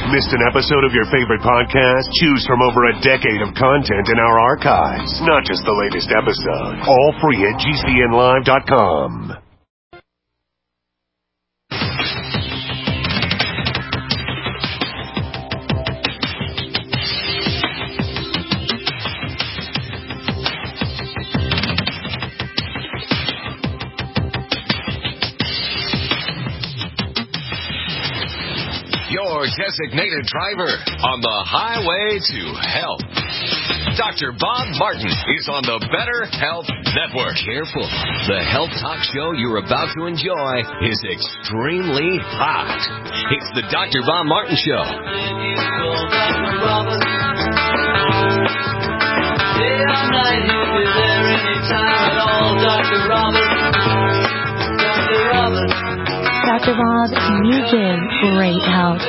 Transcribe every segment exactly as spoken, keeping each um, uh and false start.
Missed an episode of your favorite podcast? Choose from over a decade of content in our archives, not just the latest episode. All free at G C N live dot com. Your designated driver on the highway to health. Doctor Bob Martin is on the Better Health Network. Careful. The health talk show you're about to enjoy is extremely hot. It's the Doctor Bob Martin Show. Day or night, he'll be there anytime at all. Doctor Robert. Doctor Robert. Doctor Bob, you give great help.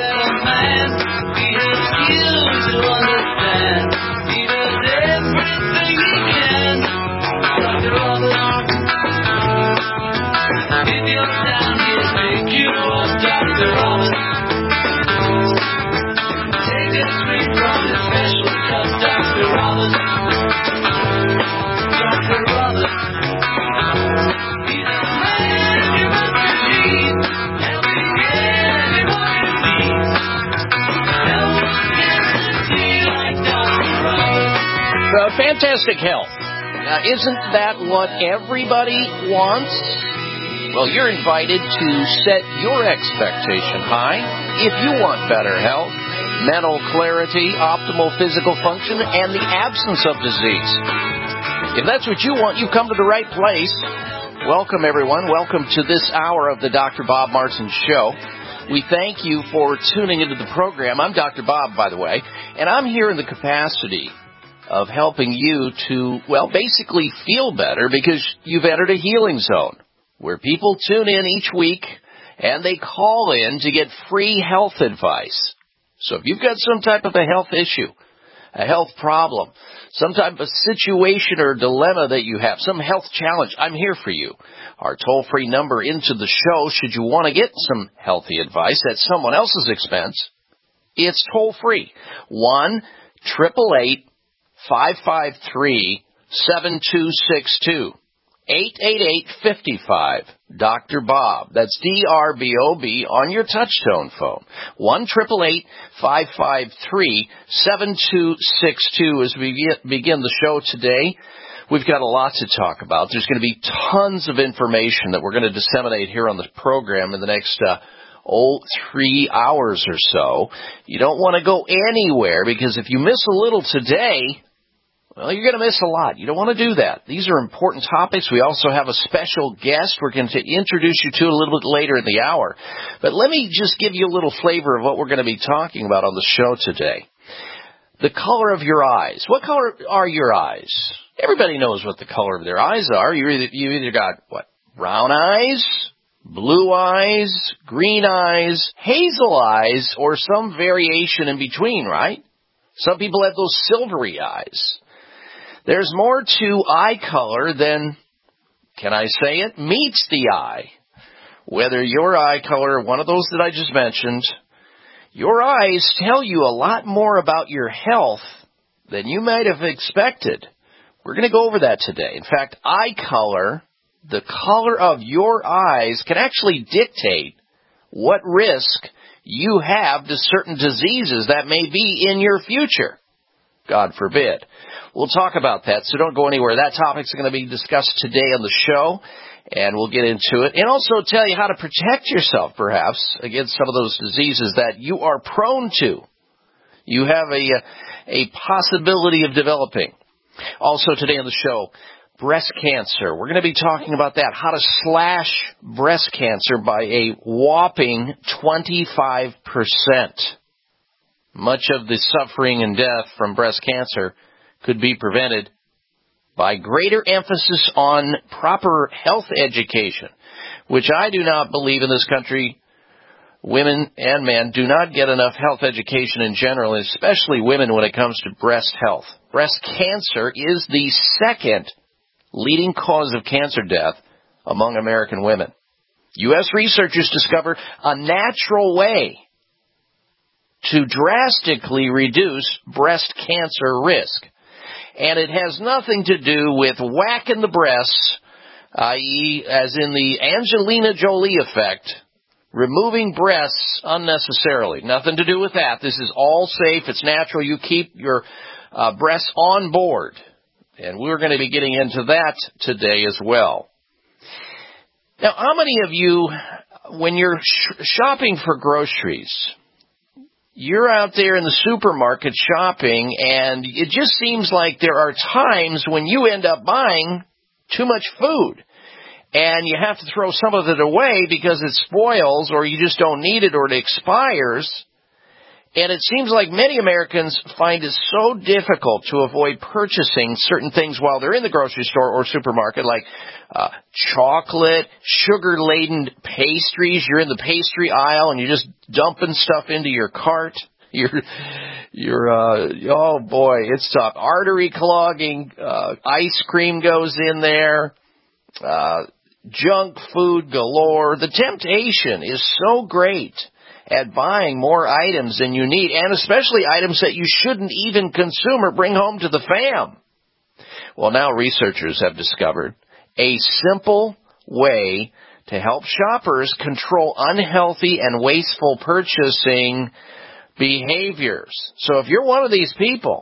Uh, fantastic health. Uh, isn't that what everybody wants? Well, you're invited to set your expectation high if you want better health, mental clarity, optimal physical function, and the absence of disease. If that's what you want, you've come to the right place. Welcome, everyone. Welcome to this hour of the Doctor Bob Martin Show. We thank you for tuning into the program. I'm Doctor Bob, by the way, and I'm here in the capacity of helping you to, well, basically feel better because you've entered a healing zone where people tune in each week and they call in to get free health advice. So if you've got some type of a health issue, a health problem, some type of situation or dilemma that you have, some health challenge, I'm here for you. Our toll-free number into the show, should you want to get some healthy advice at someone else's expense, it's toll-free. one eight eight eight five five three seven two six two. eight eight eight, five five, Doctor Bob. That's D R B O B on your touchtone phone. one eight eight eight five five three seven two six two. As we begin the show today, we've got a lot to talk about. There's going to be tons of information that we're going to disseminate here on the program in the next uh, oh, three hours or so. You don't want to go anywhere because if you miss a little today, well, you're going to miss a lot. You don't want to do that. These are important topics. We also have a special guest we're going to introduce you to a little bit later in the hour. But let me just give you a little flavor of what we're going to be talking about on the show today. The color of your eyes. What color are your eyes? Everybody knows what the color of their eyes are. You either, you either got, what, brown eyes, blue eyes, green eyes, hazel eyes, or some variation in between, right? Some people have those silvery eyes. There's more to eye color than, can I say it, meets the eye. Whether your eye color, one of those that I just mentioned, your eyes tell you a lot more about your health than you might have expected. We're going to go over that today. In fact, eye color, the color of your eyes, can actually dictate what risk you have to certain diseases that may be in your future. God forbid. We'll talk about that, so don't go anywhere. That topic's going to be discussed today on the show, and we'll get into it. And also tell you how to protect yourself, perhaps, against some of those diseases that you are prone to. You have a, a possibility of developing. Also today on the show, breast cancer. We're going to be talking about that, how to slash breast cancer by a whopping twenty-five percent. Much of the suffering and death from breast cancer could be prevented by greater emphasis on proper health education, which I do not believe in this country. Women and men do not get enough health education in general, and especially women when it comes to breast health. Breast cancer is the second leading cause of cancer death among American women. U S researchers discover a natural way to drastically reduce breast cancer risk. And it has nothing to do with whacking the breasts, that is, as in the Angelina Jolie effect, removing breasts unnecessarily. Nothing to do with that. This is all safe. It's natural. You keep your uh, breasts on board. And we're going to be getting into that today as well. Now, how many of you, when you're sh- shopping for groceries, you're out there in the supermarket shopping, and it just seems like there are times when you end up buying too much food, and you have to throw some of it away because it spoils, or you just don't need it, or it expires. And it seems like many Americans find it so difficult to avoid purchasing certain things while they're in the grocery store or supermarket, like uh, chocolate, sugar-laden pastries. You're in the pastry aisle and you're just dumping stuff into your cart. You're, you're, uh, oh boy, it's tough. Artery clogging, uh, ice cream goes in there, uh, junk food galore. The temptation is so great at buying more items than you need, and especially items that you shouldn't even consume or bring home to the fam. Well, now researchers have discovered a simple way to help shoppers control unhealthy and wasteful purchasing behaviors. So if you're one of these people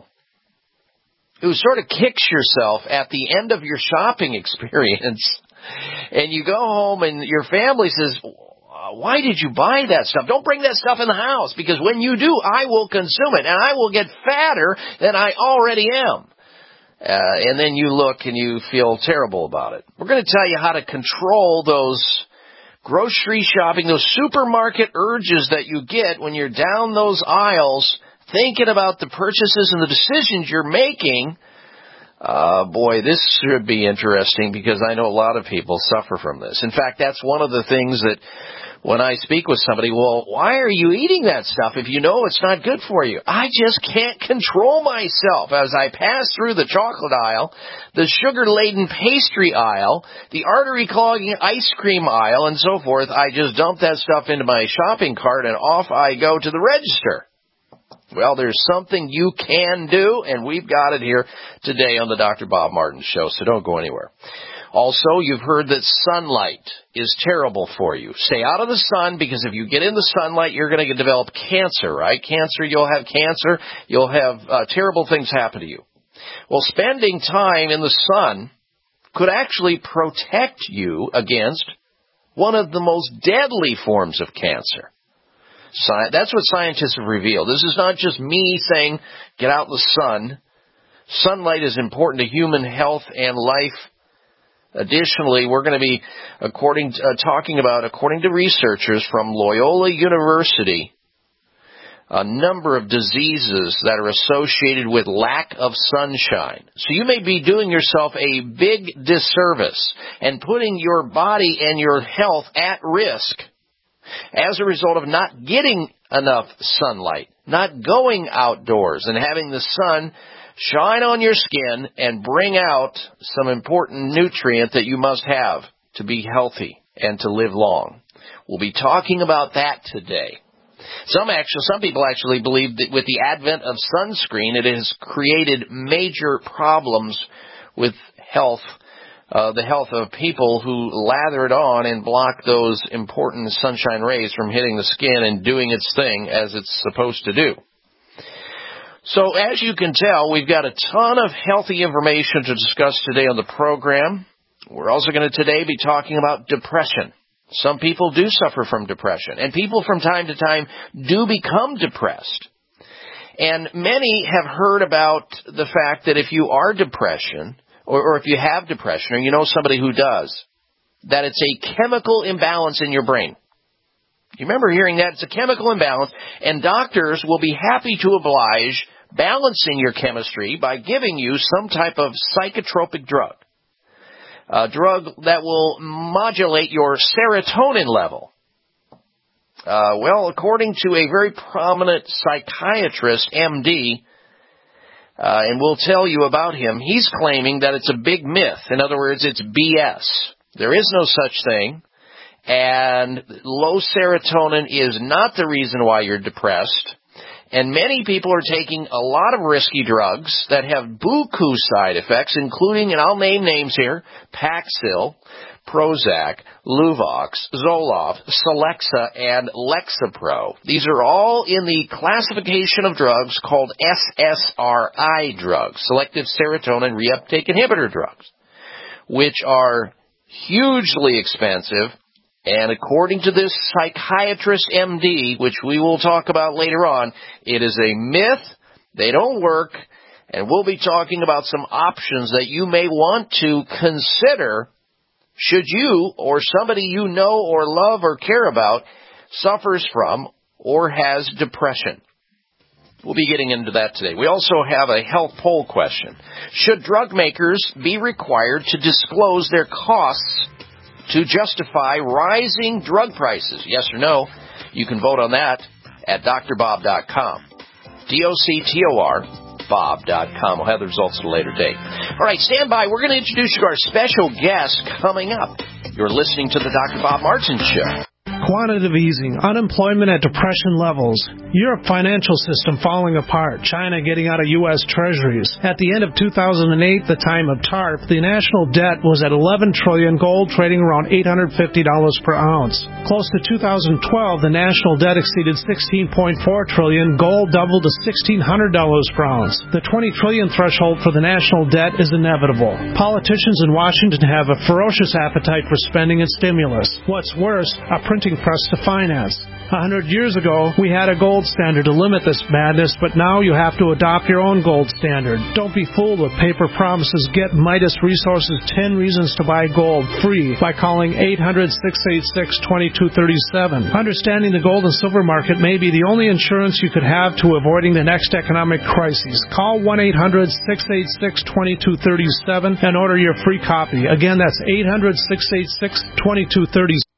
who sort of kicks yourself at the end of your shopping experience, and you go home and your family says, why did you buy that stuff? Don't bring that stuff in the house, because when you do, I will consume it, and I will get fatter than I already am. Uh, and then you look and you feel terrible about it. We're going to tell you how to control those grocery shopping, those supermarket urges that you get when you're down those aisles thinking about the purchases and the decisions you're making. Uh, boy, this should be interesting, because I know a lot of people suffer from this. In fact, that's one of the things that when I speak with somebody, well, why are you eating that stuff if you know it's not good for you? I just can't control myself as I pass through the chocolate aisle, the sugar-laden pastry aisle, the artery-clogging ice cream aisle, and so forth. I just dump that stuff into my shopping cart, and off I go to the register. Well, there's something you can do, and we've got it here today on the Doctor Bob Martin Show, so don't go anywhere. Also, you've heard that sunlight is terrible for you. Stay out of the sun, because if you get in the sunlight, you're going to develop cancer, right? Cancer, you'll have cancer, you'll have uh, terrible things happen to you. Well, spending time in the sun could actually protect you against one of the most deadly forms of cancer. That's what scientists have revealed. This is not just me saying, get out in the sun. Sunlight is important to human health and life. Additionally, we're going to be according to, uh, talking about, according to researchers from Loyola University, a number of diseases that are associated with lack of sunshine. So you may be doing yourself a big disservice and putting your body and your health at risk as a result of not getting enough sunlight, not going outdoors and having the sun shine on your skin and bring out some important nutrient that you must have to be healthy and to live long. We'll be talking about that today. Some actually, some people actually believe that with the advent of sunscreen, it has created major problems with health, uh, the health of people who lather it on and block those important sunshine rays from hitting the skin and doing its thing as it's supposed to do. So as you can tell, we've got a ton of healthy information to discuss today on the program. We're also going to today be talking about depression. Some people do suffer from depression, and people from time to time do become depressed. And many have heard about the fact that if you are depression, or, or if you have depression, or you know somebody who does, that it's a chemical imbalance in your brain. You remember hearing that? It's a chemical imbalance, and doctors will be happy to oblige balancing your chemistry by giving you some type of psychotropic drug. A drug that will modulate your serotonin level. Uh, well, according to a very prominent psychiatrist, M D, uh, and we'll tell you about him, he's claiming that it's a big myth. In other words, it's B S. There is no such thing, and low serotonin is not the reason why you're depressed. And many people are taking a lot of risky drugs that have buku side effects, including, and I'll name names here, Paxil, Prozac, Luvox, Zoloft, Celexa, and Lexapro. These are all in the classification of drugs called S S R I drugs, selective serotonin reuptake inhibitor drugs, which are hugely expensive. And according to this psychiatrist M D, which we will talk about later on, it is a myth. They don't work. And we'll be talking about some options that you may want to consider should you or somebody you know or love or care about suffers from or has depression. We'll be getting into that today. We also have a health poll question. Should drug makers be required to disclose their costs to justify rising drug prices? Yes or no? You can vote on that at D R bob dot com. D O C T O R Bob dot com. We'll have the results at a later date. All right, stand by. We're going to introduce you to our special guest coming up. You're listening to the Doctor Bob Martin Show. Quantitative easing, unemployment at depression levels, Europe financial system falling apart, China getting out of U S treasuries. At the end of two thousand eight, the time of TARP, the national debt was at eleven trillion dollars, gold trading around eight hundred fifty dollars per ounce. Close to two thousand twelve, the national debt exceeded sixteen point four trillion dollars, gold doubled to sixteen hundred dollars per ounce. The twenty trillion dollars threshold for the national debt is inevitable. Politicians in Washington have a ferocious appetite for spending and stimulus. What's worse, a printing press to finance. A hundred years ago, we had a gold standard to limit this madness, but now you have to adopt your own gold standard. Don't be fooled with paper promises. Get Midas Resources ten Reasons to Buy Gold free by calling eight hundred, six eight six, two two three seven. Understanding the gold and silver market may be the only insurance you could have to avoiding the next economic crisis. Call one eight hundred, six eight six, two two three seven and order your free copy. Again, that's eight hundred, six eight six, two two three seven.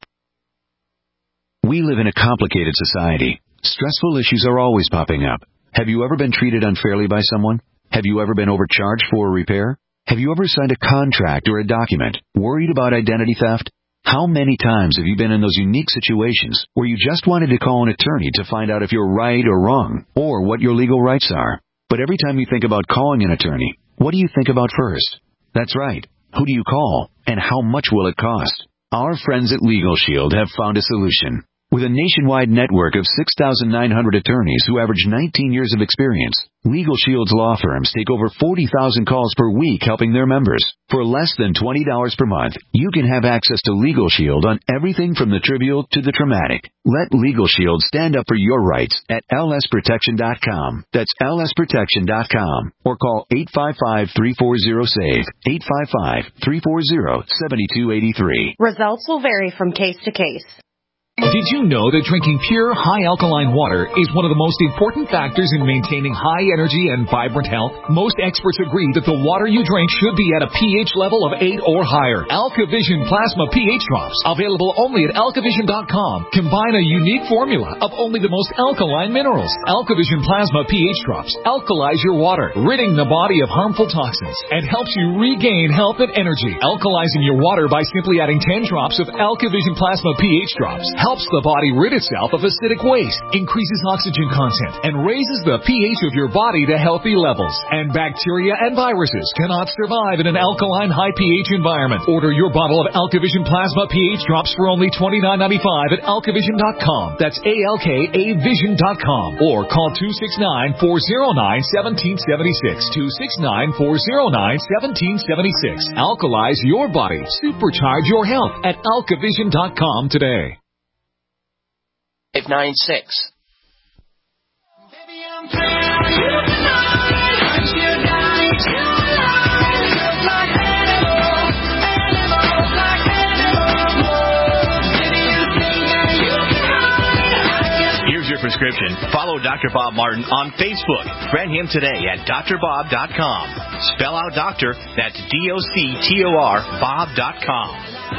We live in a complicated society. Stressful issues are always popping up. Have you ever been treated unfairly by someone? Have you ever been overcharged for a repair? Have you ever signed a contract or a document worried about identity theft? How many times have you been in those unique situations where you just wanted to call an attorney to find out if you're right or wrong, or what your legal rights are? But every time you think about calling an attorney, what do you think about first? That's right. Who do you call, and how much will it cost? Our friends at Legal Shield have found a solution. With a nationwide network of six thousand nine hundred attorneys who average nineteen years of experience, Legal Shield's law firms take over forty thousand calls per week helping their members. For less than twenty dollars per month, you can have access to Legal Shield on everything from the trivial to the traumatic. Let Legal Shield stand up for your rights at L S protection dot com. That's L S protection dot com. Or call eight five five, three four zero, S A V E, eight five five, three four zero, seven two eight three. Results will vary from case to case. Did you know that drinking pure, high-alkaline water is one of the most important factors in maintaining high energy and vibrant health? Most experts agree that the water you drink should be at a pH level of eight or higher. AlkaVision Plasma pH Drops, available only at alkavision dot com, combine a unique formula of only the most alkaline minerals. AlkaVision Plasma pH Drops alkalize your water, ridding the body of harmful toxins, and helps you regain health and energy. Alkalizing your water by simply adding ten drops of AlkaVision Plasma pH Drops helps the body rid itself of acidic waste, increases oxygen content, and raises the pH of your body to healthy levels. And bacteria and viruses cannot survive in an alkaline high pH environment. Order your bottle of AlkaVision Plasma pH Drops for only twenty-nine ninety-five at alkavision dot com. That's A L K A vision dot com. Or call two six nine, four zero nine, one seven seven six. two six nine, four zero nine, one seven seven six. Alkalize your body. Supercharge your health at alkavision dot com today. five nine six. Here's your prescription. Follow Doctor Bob Martin on Facebook. Friend him today at D R bob dot com. Spell out doctor, that's D O C T O R, Bob dot com.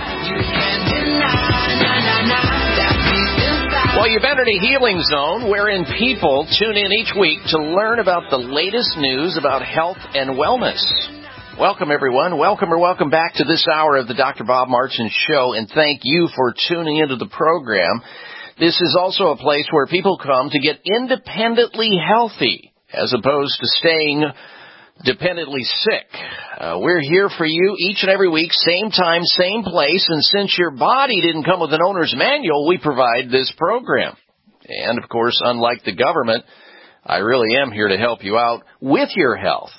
Well, you've entered a healing zone wherein people tune in each week to learn about the latest news about health and wellness. Welcome, everyone. Welcome or welcome back to this hour of the Doctor Bob Martin Show, and thank you for tuning into the program. This is also a place where people come to get independently healthy as opposed to staying dependently sick. Uh, we're here for you each and every week, same time, same place, and since your body didn't come with an owner's manual, we provide this program. And, of course, unlike the government, I really am here to help you out with your health.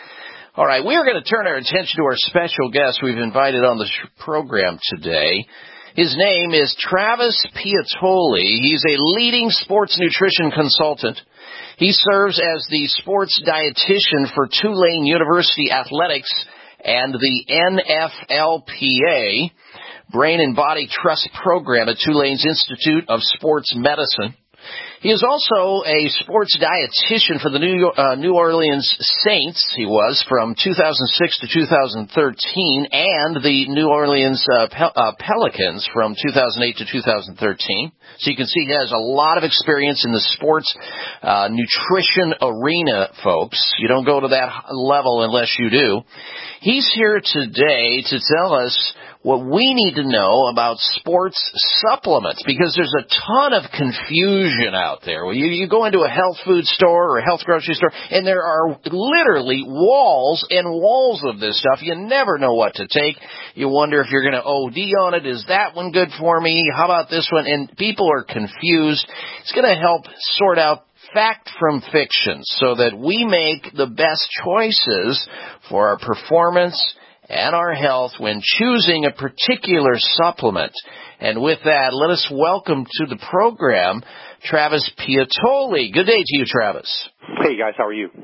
All right, we are going to turn our attention to our special guest we've invited on the sh- program today. His name is Travis Piattoli. He's a leading sports nutrition consultant. He serves as the sports dietitian for Tulane University Athletics and the N F L P A, Brain and Body Trust Program at Tulane's Institute of Sports Medicine. He is also a sports dietitian for the New, uh, New Orleans Saints, he was, from two thousand six to two thousand thirteen, and the New Orleans uh, Pel- uh, Pelicans from two thousand eight to two thousand thirteen. So you can see he has a lot of experience in the sports uh, nutrition arena, folks. You don't go to that level unless you do. He's here today to tell us what we need to know about sports supplements, because there's a ton of confusion out there. You, you go into a health food store or a health grocery store, and there are literally walls and walls of this stuff. You never know what to take. You wonder if you're going to O D on it. Is that one good for me? How about this one? And people are confused. It's going to help sort out fact from fiction so that we make the best choices for our performance and our health when choosing a particular supplement. And with that, let us welcome to the program Travis Piattoli. Good day to you, Travis. Hey, guys. How are you?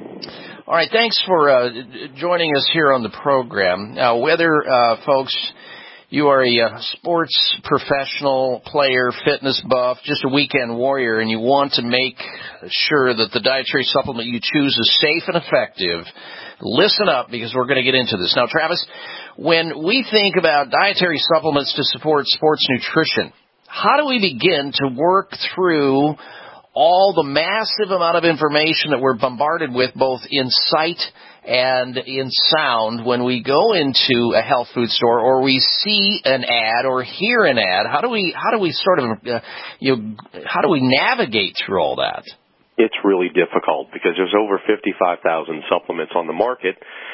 All right. Thanks for uh, joining us here on the program. Now, whether, uh, folks, you are a uh, sports professional, player, fitness buff, just a weekend warrior, and you want to make sure that the dietary supplement you choose is safe and effective, listen up, because we're going to get into this. Now, Travis, when we think about dietary supplements to support sports nutrition, how do we begin to work through all the massive amount of information that we're bombarded with, both in sight and in sound, when we go into a health food store or we see an ad or hear an ad? How do we how do we sort of uh, you know, how do we navigate through all that? It's really difficult because there's over fifty-five thousand supplements on the market,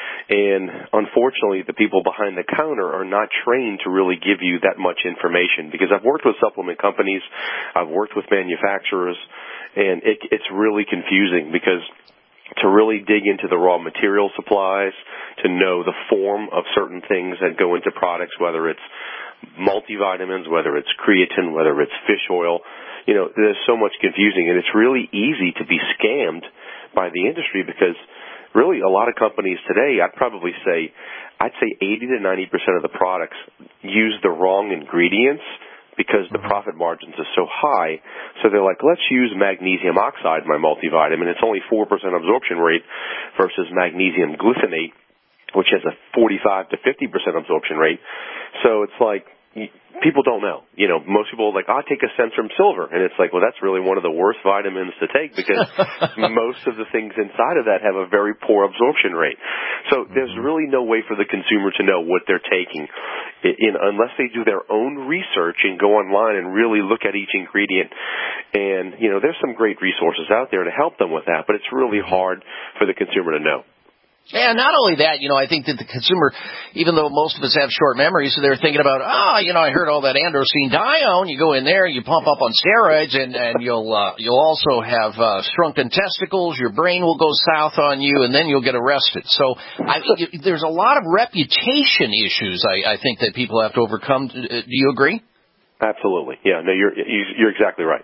and unfortunately the people behind the counter are not trained to really give you that much information. Because I've worked with supplement companies, I've worked with manufacturers, and it, it's really confusing because to really dig into the raw material supplies, to know the form of certain things that go into products, whether it's multivitamins, whether it's creatine, whether it's fish oil, you know, there's so much confusing, and it's really easy to be scammed by the industry because really a lot of companies today, I'd probably say, I'd say eighty to ninety percent of the products use the wrong ingredients because the profit margins are so high. So they're like, let's use magnesium oxide, my multivitamin. It's only four percent absorption rate versus magnesium glycinate, which has a forty-five to fifty percent absorption rate. So it's like, people don't know. You know, most people are like, I'll take a Centrum Silver. And it's like, well, that's really one of the worst vitamins to take because most of the things inside of that have a very poor absorption rate. So there's really no way for the consumer to know what they're taking in, unless they do their own research and go online and really look at each ingredient. And, you know, there's some great resources out there to help them with that, but it's really hard for the consumer to know. And not only that, you know, I think that the consumer, even though most of us have short memories, so they're thinking about, ah, oh, you know, I heard all that androstenedione. You go in there, you pump up on steroids, and, and you'll uh, you'll also have uh, shrunken testicles. Your brain will go south on you, and then you'll get arrested. So I, you, there's a lot of reputation issues, I, I think, that people have to overcome. Do you agree? Absolutely. Yeah, no, you're you're exactly right.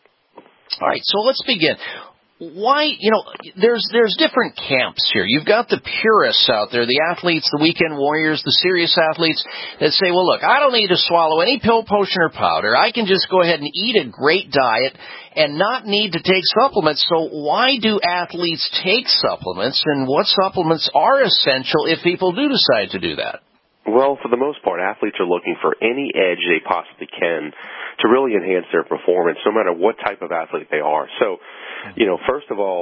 All right, so let's begin. Why, you know, there's there's different camps here. You've got the purists out there, the athletes, the weekend warriors, the serious athletes that say, well, look, I don't need to swallow any pill, potion, or powder. I can just go ahead and eat a great diet and not need to take supplements. So why do athletes take supplements, and what supplements are essential if people do decide to do that? Well, for the most part, athletes are looking for any edge they possibly can to really enhance their performance, no matter what type of athlete they are. So, you know, first of all,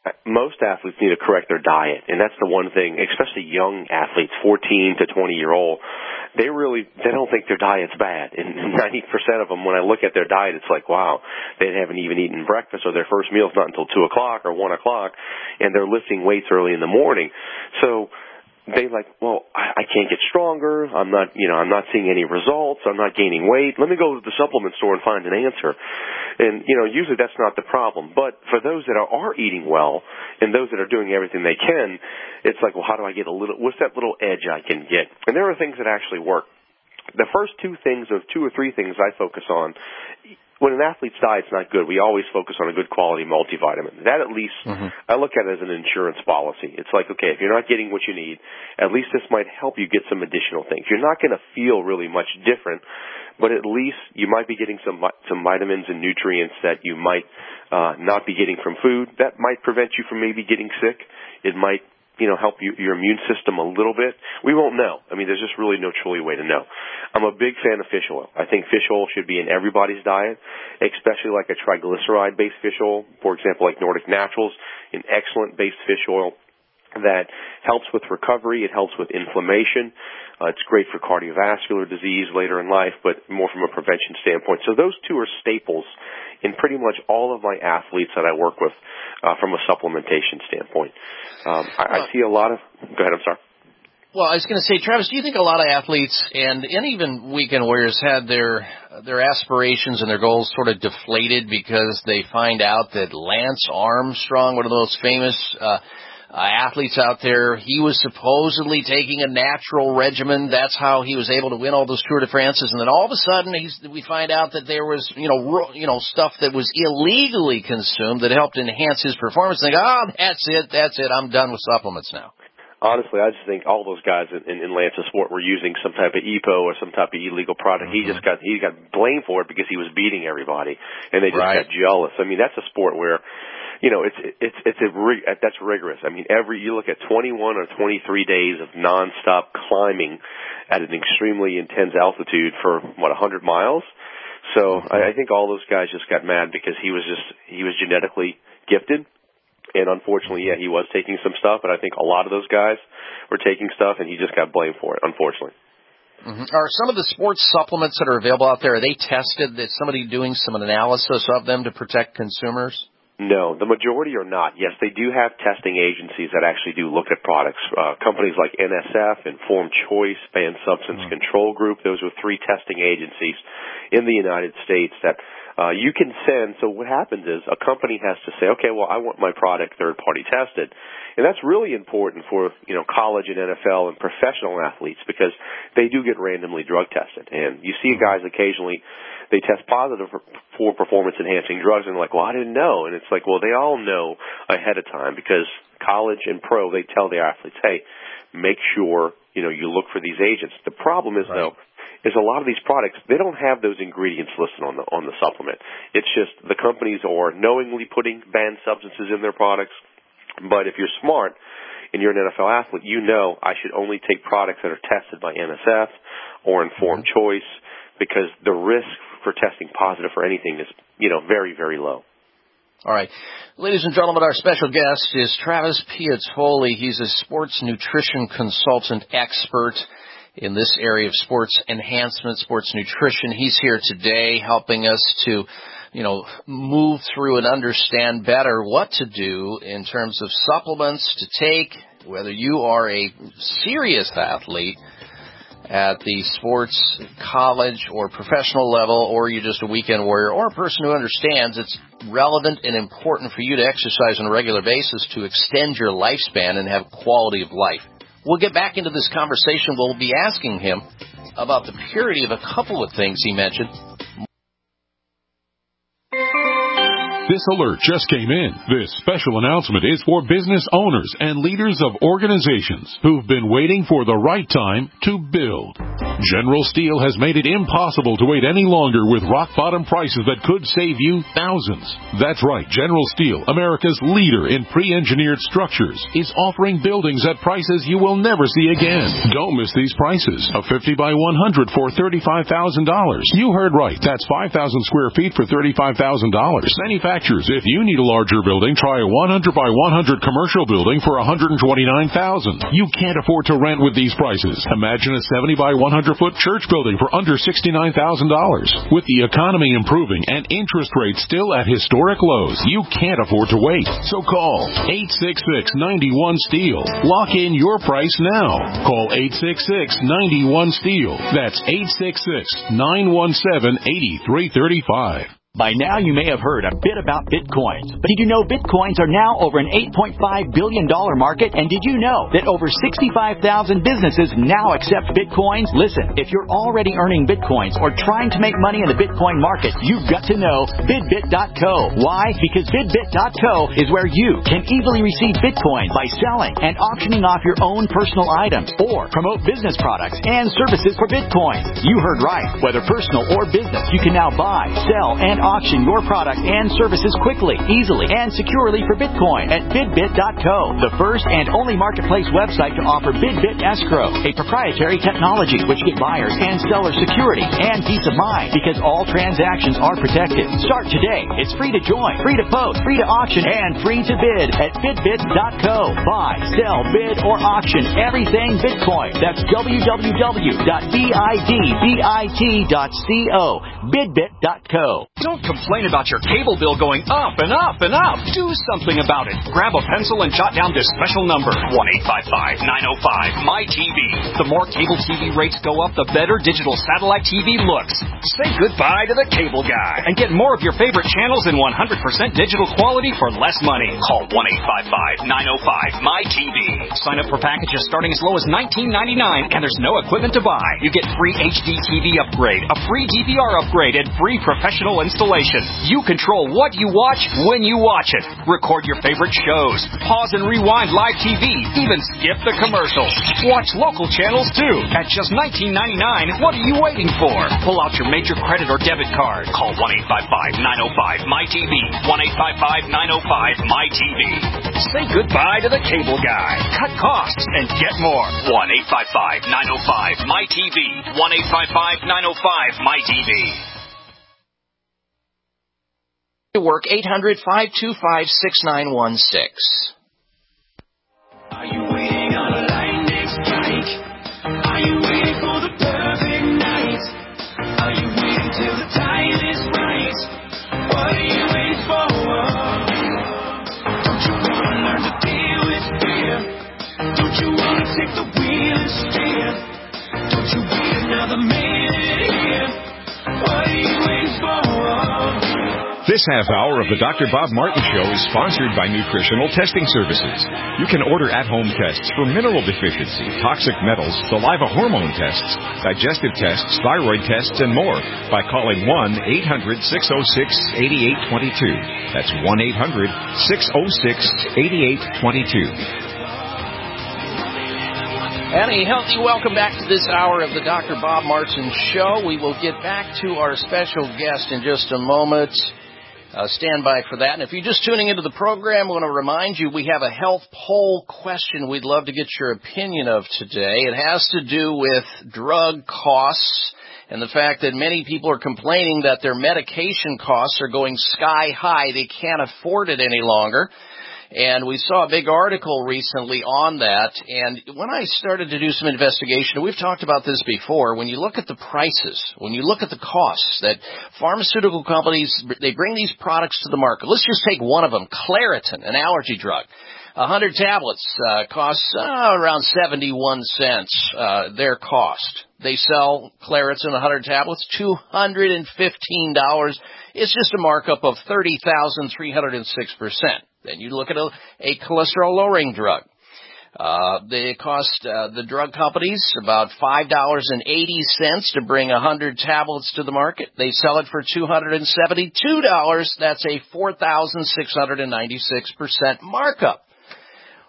most athletes need to correct their diet, and that's the one thing, especially young athletes, fourteen to twenty year old. They really, they don't think their diet's bad. And ninety percent of them, when I look at their diet, it's like, wow, they haven't even eaten breakfast or their first meal's not until two o'clock or one o'clock, and they're lifting weights early in the morning. So they like, well, I, I can't get stronger. I'm not, you know, I'm not seeing any results. I'm not gaining weight. Let me go to the supplement store and find an answer. And, you know, usually that's not the problem. But for those that are, are eating well and those that are doing everything they can, it's like, well, how do I get a little, what's that little edge I can get? And there are things that actually work. The first two things of two or three things I focus on, when an athlete's diet's not good, we always focus on a good quality multivitamin. That at least, mm-hmm. I look at it as an insurance policy. It's like, okay, if you're not getting what you need, at least this might help you get some additional things. You're not going to feel really much different, but at least you might be getting some some vitamins and nutrients that you might uh, not be getting from food. That might prevent you from maybe getting sick. It might, you know, help you, your immune system a little bit. We won't know. I mean, there's just really no truly way to know. I'm a big fan of fish oil. I think fish oil should be in everybody's diet, especially like a triglyceride-based fish oil. For example, like Nordic Naturals, an excellent based fish oil that helps with recovery. It helps with inflammation. Uh, it's great for cardiovascular disease later in life, but more from a prevention standpoint. So those two are staples in pretty much all of my athletes that I work with uh, from a supplementation standpoint. Um, I, I see a lot of – go ahead, I'm sorry. Well, I was going to say, Travis, do you think a lot of athletes and, and even weekend warriors had their their aspirations and their goals sort of deflated because they find out that Lance Armstrong, one of those famous uh, uh, athletes out there, he was supposedly taking a natural regimen. That's how he was able to win all those Tour de France's. And then all of a sudden, he's, we find out that there was, you know, ro- you know, stuff that was illegally consumed that helped enhance his performance. And they go, oh, that's it, that's it, I'm done with supplements now. Honestly, I just think all those guys in, in, in Lance's sport were using some type of E P O or some type of illegal product. Mm-hmm. He just got he got blamed for it because he was beating everybody, and they just right. got jealous. I mean, that's a sport where, you know, it's it's it's a that's rigorous. I mean, every you look at twenty-one or twenty-three days of nonstop climbing at an extremely intense altitude for what one hundred miles. So I, I think all those guys just got mad because he was just he was genetically gifted. And unfortunately, yeah, he was taking some stuff, but I think a lot of those guys were taking stuff, and he just got blamed for it, unfortunately. Mm-hmm. Are some of the sports supplements that are available out there, are they tested? Is somebody doing some analysis of them to protect consumers? No, the majority are not. Yes, they do have testing agencies that actually do look at products. Uh, companies like N S F, Informed Choice, Banned Substance mm-hmm. Control Group, those are three testing agencies in the United States that Uh, you can send, so what happens is a company has to say, okay, well, I want my product third-party tested. And that's really important for, you know, college and N F L and professional athletes because they do get randomly drug tested. And you see guys occasionally, they test positive for, for performance-enhancing drugs and they're like, well, I didn't know. And it's like, well, they all know ahead of time because college and pro, they tell their athletes, hey, make sure, you know, you look for these agents. The problem is, right. though, is a lot of these products, they don't have those ingredients listed on the on the supplement. It's just the companies are knowingly putting banned substances in their products. But if you're smart and you're an N F L athlete, you know I should only take products that are tested by N S F or Informed mm-hmm. Choice because the risk for testing positive for anything is, you know, very, very low. All right. Ladies and gentlemen, our special guest is Travis Piazzoli. He's a sports nutrition consultant expert in this area of sports enhancement, sports nutrition. He's here today helping us to, you know, move through and understand better what to do in terms of supplements to take, whether you are a serious athlete at the sports, college, or professional level, or you're just a weekend warrior, or a person who understands it's relevant and important for you to exercise on a regular basis to extend your lifespan and have quality of life. We'll get back into this conversation. We'll be asking him about the purity of a couple of things he mentioned. This alert just came in. This special announcement is for business owners and leaders of organizations who've been waiting for the right time to build. General Steel has made it impossible to wait any longer with rock-bottom prices that could save you thousands. That's right, General Steel, America's leader in pre-engineered structures, is offering buildings at prices you will never see again. Don't miss these prices. A fifty by one hundred for thirty-five thousand dollars. You heard right. That's five thousand square feet for thirty-five thousand dollars. Manufacturers, if you need a larger building, try a one hundred by one hundred commercial building for one hundred twenty-nine thousand dollars. You can't afford to rent with these prices. Imagine a seventy by one hundred foot church building for under sixty-nine thousand dollars. With the economy improving and interest rates still at historic lows, you can't afford to wait. So call eight six six, nine one, STEEL. Lock in your price now. Call eight six six, nine one, STEEL. That's eight six six, nine one seven, eight three three five. By now, you may have heard a bit about Bitcoins. But did you know Bitcoins are now over an eight point five billion dollars market? And did you know that over sixty-five thousand businesses now accept Bitcoins? Listen, if you're already earning Bitcoins or trying to make money in the Bitcoin market, you've got to know Bidbit dot co. Why? Because Bidbit dot co is where you can easily receive Bitcoin by selling and auctioning off your own personal items or promote business products and services for Bitcoins. You heard right. Whether personal or business, you can now buy, sell, and auction your product and services quickly, easily, and securely for Bitcoin at Bidbit dot co, the first and only marketplace website to offer Bidbit Escrow, a proprietary technology which gives buyers and sellers security and peace of mind because all transactions are protected. Start today. It's free to join, free to post, free to auction, and free to bid at Bidbit dot co. Buy, sell, bid, or auction everything Bitcoin. That's w w w dot bidbit dot co. Bidbit dot co. Don't complain about your cable bill going up and up and up. Do something about it. Grab a pencil and jot down this special number, one eight five five, nine oh five, M Y T V. The more cable T V rates go up, the better digital satellite T V looks. Say goodbye to the cable guy and get more of your favorite channels in one hundred percent digital quality for less money. Call one eight five five, nine oh five, M Y T V. Sign up for packages starting as low as nineteen ninety-nine, and there's no equipment to buy. You get free H D T V upgrade, a free D V R upgrade, and free professional installation. You control what you watch when you watch it. Record your favorite shows. Pause and rewind live T V. Even skip the commercials. Watch local channels too. At just nineteen ninety-nine, what are you waiting for? Pull out your major credit or debit card. Call one eight five five, nine oh five, M Y T V. one eight five five, nine oh five, M Y T V. Say goodbye to the cable guy. Cut costs and get more. one eight five five, nine oh five, M Y T V. one eight five five, nine oh five, M Y T V. Work eight hundred, five two five, six nine one six. Are you waiting on a lightning strike? Are you waiting for the perfect night? Are you waiting till the time is right? What are you waiting for? Don't you want to learn to deal with fear? Don't you want to take the wheel and steer? Don't you wait another minute here? What are you waiting for? This half hour of the Doctor Bob Martin Show is sponsored by Nutritional Testing Services. You can order at-home tests for mineral deficiency, toxic metals, saliva hormone tests, digestive tests, thyroid tests, and more by calling one eight hundred, six oh six, eight eight two two. That's one eight hundred, six oh six, eight eight two two. And a healthy welcome back to this hour of the Doctor Bob Martin Show. We will get back to our special guest in just a moment. Uh, stand by for that. And if you're just tuning into the program, I want to remind you we have a health poll question we'd love to get your opinion of today. It has to do with drug costs and the fact that many people are complaining that their medication costs are going sky high. They can't afford it any longer. And we saw a big article recently on that. And when I started to do some investigation, we've talked about this before, when you look at the prices, when you look at the costs that pharmaceutical companies, they bring these products to the market. Let's just take one of them, Claritin, an allergy drug. one hundred tablets uh, costs uh, around seventy-one cents, uh, their cost. They sell Claritin, one hundred tablets, two hundred fifteen dollars. It's just a markup of thirty thousand three hundred six percent. Then you look at a, a cholesterol-lowering drug. Uh, they cost uh, the drug companies about five dollars and eighty cents to bring one hundred tablets to the market. They sell it for two hundred seventy-two dollars. That's a four thousand six hundred ninety-six percent markup.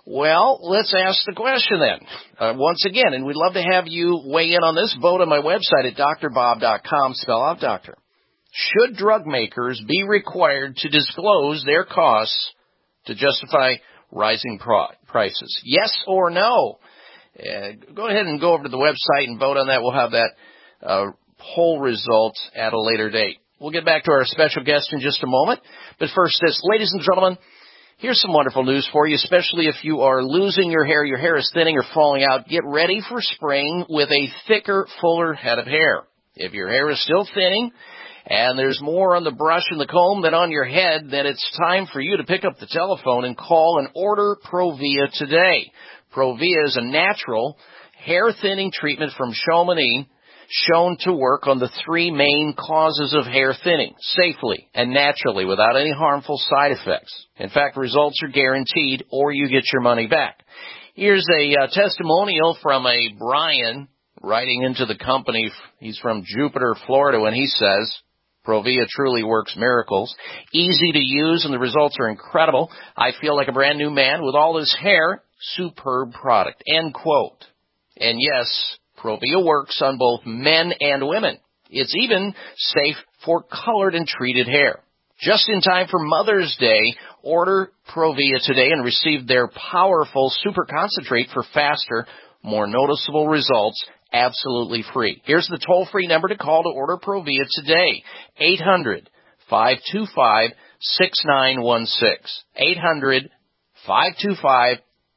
Well, let's ask the question then, uh, once again, and we'd love to have you weigh in on this. Vote on my website at D R bob dot com, spell out doctor. Should drug makers be required to disclose their costs to justify rising pro- prices? Yes or no? Uh, go ahead and go over to the website and vote on that. We'll have that uh, poll result at a later date. We'll get back to our special guest in just a moment. But first this, ladies and gentlemen, here's some wonderful news for you, especially if you are losing your hair, your hair is thinning or falling out. Get ready for spring with a thicker, fuller head of hair. If your hair is still thinning and there's more on the brush and the comb than on your head, then it's time for you to pick up the telephone and call and order Provia today. Provia is a natural hair thinning treatment from Chamonix, shown to work on the three main causes of hair thinning safely and naturally without any harmful side effects. In fact, results are guaranteed or you get your money back. Here's a uh, testimonial from a Brian writing into the company. He's from Jupiter, Florida, and he says, Provia truly works miracles. Easy to use and the results are incredible. I feel like a brand new man with all this hair. Superb product. End quote. And yes, Provia works on both men and women. It's even safe for colored and treated hair. Just in time for Mother's Day, order Provia today and receive their powerful super concentrate for faster, more noticeable results absolutely free. Here's the toll-free number to call to order Provia today. eight hundred, five two five, six nine one six. eight hundred, five two five,